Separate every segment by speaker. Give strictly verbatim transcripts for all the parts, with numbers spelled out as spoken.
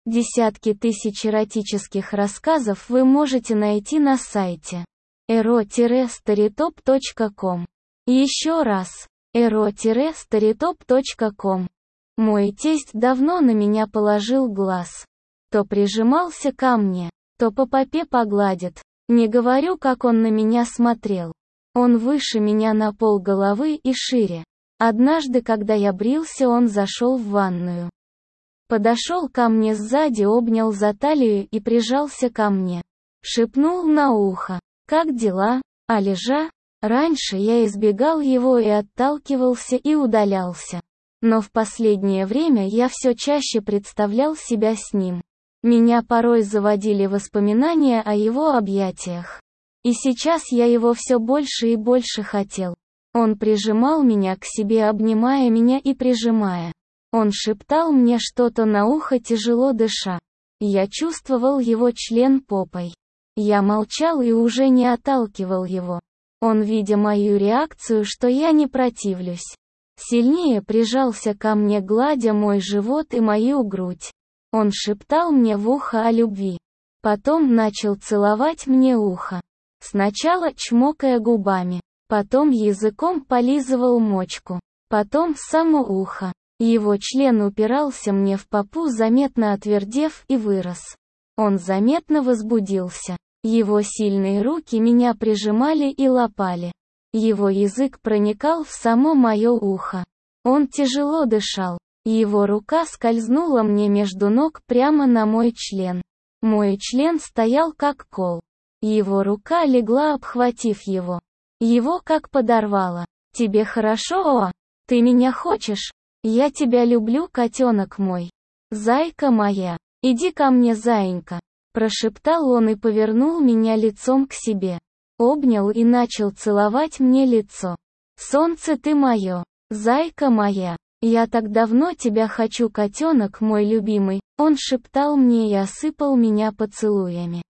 Speaker 1: Десятки тысяч эротических рассказов вы можете найти на сайте эро старитоп точка ком. Еще раз, эро старитоп точка ком. Мой тесть давно на меня положил глаз. То прижимался ко мне, то по попе погладит. Не говорю, как он на меня смотрел. Он выше меня на пол головы и шире. Однажды, когда я брился, он зашел в ванную. Подошел ко мне сзади, обнял за талию и прижался ко мне. Шепнул на ухо: «Как дела, Алижа?» Раньше я избегал его и отталкивался и удалялся. Но в последнее время я все чаще представлял себя с ним. Меня порой заводили воспоминания о его объятиях. И сейчас я его все больше и больше хотел. Он прижимал меня к себе, обнимая меня и прижимая. Он шептал мне что-то на ухо, тяжело дыша. Я чувствовал его член попой. Я молчал и уже не отталкивал его. Он, видя мою реакцию, что я не противлюсь, сильнее прижался ко мне, гладя мой живот и мою грудь. Он шептал мне в ухо о любви. Потом начал целовать мне ухо. Сначала чмокая губами, потом языком полизывал мочку, потом само ухо. Его член упирался мне в попу, заметно отвердев, и вырос. Он заметно возбудился. Его сильные руки меня прижимали и лапали. Его язык проникал в само мое ухо. Он тяжело дышал. Его рука скользнула мне между ног прямо на мой член. Мой член стоял как кол. Его рука легла, обхватив его. Его как подорвало. «Тебе хорошо, о? Ты меня хочешь? Я тебя люблю, котенок мой. Зайка моя, иди ко мне, заинька», прошептал он и повернул меня лицом к себе. Обнял и начал целовать мне лицо. «Солнце ты мое, зайка моя, я так давно тебя хочу, котенок мой любимый», он шептал мне и осыпал меня поцелуями.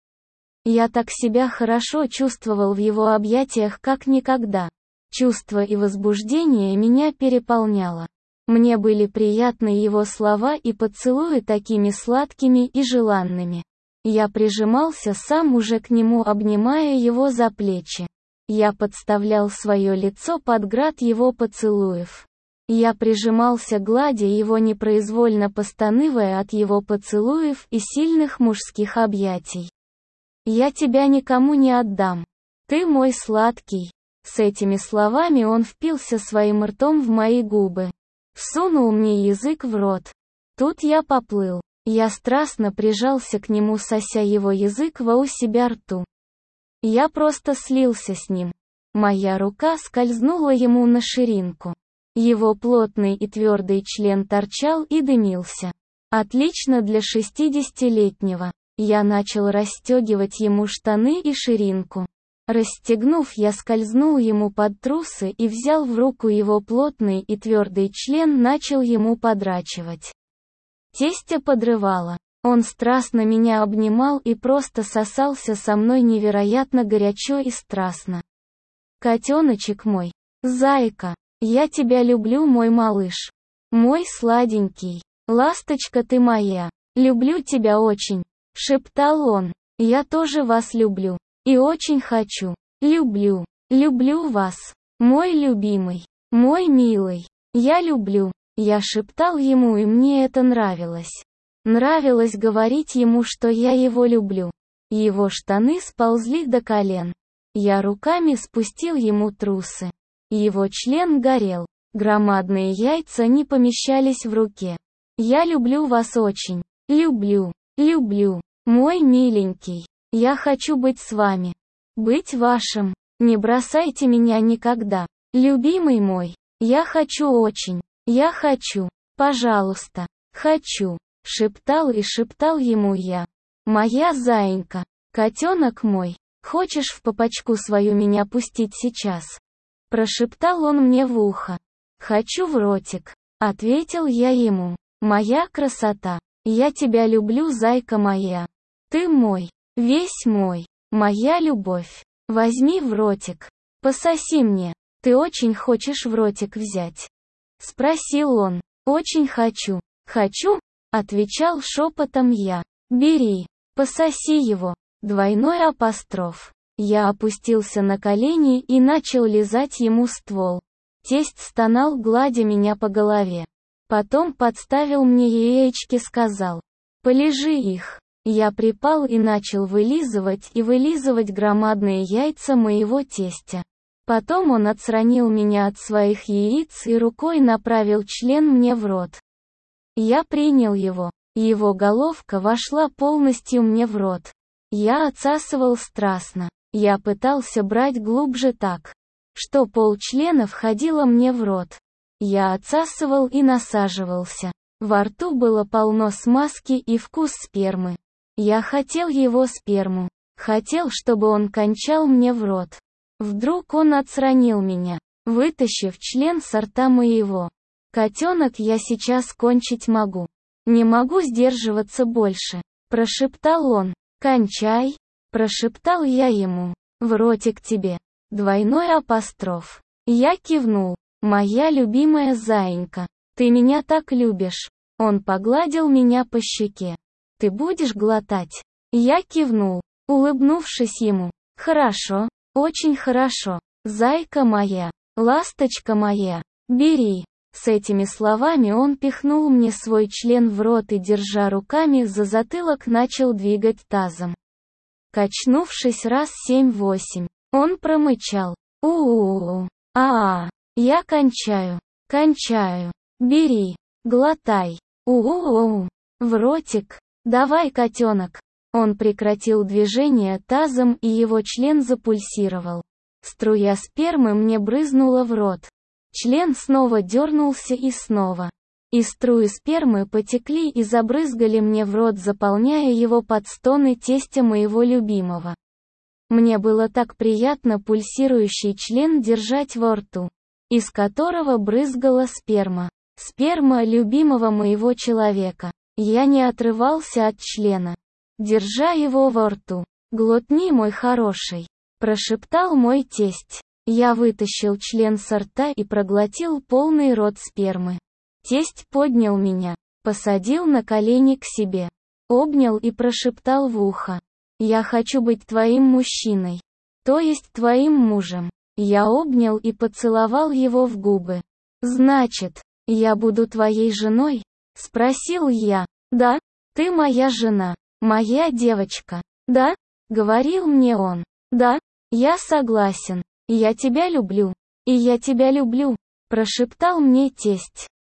Speaker 1: Я так себя хорошо чувствовал в его объятиях, как никогда. Чувство и возбуждение меня переполняло. Мне были приятны его слова и поцелуи, такими сладкими и желанными. Я прижимался сам уже к нему, обнимая его за плечи. Я подставлял свое лицо под град его поцелуев. Я прижимался, гладя его, непроизвольно постанывая от его поцелуев и сильных мужских объятий. «Я тебя никому не отдам. Ты мой сладкий». С этими словами он впился своим ртом в мои губы. Всунул мне язык в рот. Тут я поплыл. Я страстно прижался к нему, сося его язык во у себя рту. Я просто слился с ним. Моя рука скользнула ему на ширинку. Его плотный и твердый член торчал и дымился. Отлично для шестидесятилетнего. Я начал расстегивать ему штаны и ширинку. Расстегнув, я скользнул ему под трусы и взял в руку его плотный и твердый член, начал ему подрачивать. Тестя подрывало. Он страстно меня обнимал и просто сосался со мной невероятно горячо и страстно. «Котеночек мой, зайка, я тебя люблю, мой малыш. Мой сладенький, ласточка ты моя, люблю тебя очень», шептал он. «Я тоже вас люблю. И очень хочу. Люблю. Люблю вас. Мой любимый. Мой милый. Я люблю». Я шептал ему, и мне это нравилось. Нравилось говорить ему, что я его люблю. Его штаны сползли до колен. Я руками спустил ему трусы. Его член горел. Громадные яйца не помещались в руке. «Я люблю вас очень. Люблю. Люблю. Мой миленький. Я хочу быть с вами. Быть вашим. Не бросайте меня никогда. Любимый мой. Я хочу очень. Я хочу. Пожалуйста. Хочу», шептал и шептал ему я. «Моя заинька. Котенок мой. Хочешь в попочку свою меня пустить сейчас?» Прошептал он мне в ухо. «Хочу в ротик», ответил я ему. «Моя красота. Я тебя люблю, зайка моя. Ты мой. Весь мой. Моя любовь. Возьми в ротик. Пососи мне. Ты очень хочешь в ротик взять?» Спросил он. «Очень хочу. Хочу?» отвечал шепотом я. Бери, пососи его. Двойной апостроф. Я опустился на колени и начал лизать ему ствол. Тесть стонал, гладя меня по голове. Потом подставил мне яички, сказал: «Полижи их». Я припал и начал вылизывать и вылизывать громадные яйца моего тестя. Потом он отстранил меня от своих яиц и рукой направил член мне в рот. Я принял его. Его головка вошла полностью мне в рот. Я отсасывал страстно. Я пытался брать глубже так, что полчлена входило мне в рот. Я отсасывал и насаживался. Во рту было полно смазки и вкус спермы. Я хотел его сперму. Хотел, чтобы он кончал мне в рот. Вдруг он отстранил меня, вытащив член со рта моего. «Котенок, я сейчас кончить могу. Не могу сдерживаться больше», — прошептал он. «Кончай», — прошептал я ему. «В ротик тебе». Двойной апостроф. Я кивнул. «Моя любимая заинька, ты меня так любишь». Он погладил меня по щеке. «Ты будешь глотать?» Я кивнул, улыбнувшись ему. «Хорошо, очень хорошо. Зайка моя, ласточка моя, бери». С этими словами он пихнул мне свой член в рот и, держа руками за затылок, начал двигать тазом. Качнувшись раз семь-восемь, он промычал: «У-у-у, а-а, я кончаю, кончаю, бери, глотай, у-у-у, в ротик, давай, котенок». Он прекратил движение тазом, и его член запульсировал. Струя спермы мне брызнула в рот. Член снова дернулся и снова. И струи спермы потекли и забрызгали мне в рот, заполняя его под стоны тестя моего любимого. Мне было так приятно пульсирующий член держать во рту, из которого брызгала сперма. Сперма любимого моего человека. Я не отрывался от члена, держа его во рту. «Глотни, мой хороший», — прошептал мой тесть. Я вытащил член со рта и проглотил полный рот спермы. Тесть поднял меня, посадил на колени к себе, обнял и прошептал в ухо: «Я хочу быть твоим мужчиной, то есть твоим мужем». Я обнял и поцеловал его в губы. «Значит, я буду твоей женой?» — спросил я. «Да, ты моя жена, моя девочка. Да?» — говорил мне он. «Да, я согласен. Я тебя люблю. И я тебя люблю», — прошептал мне тесть.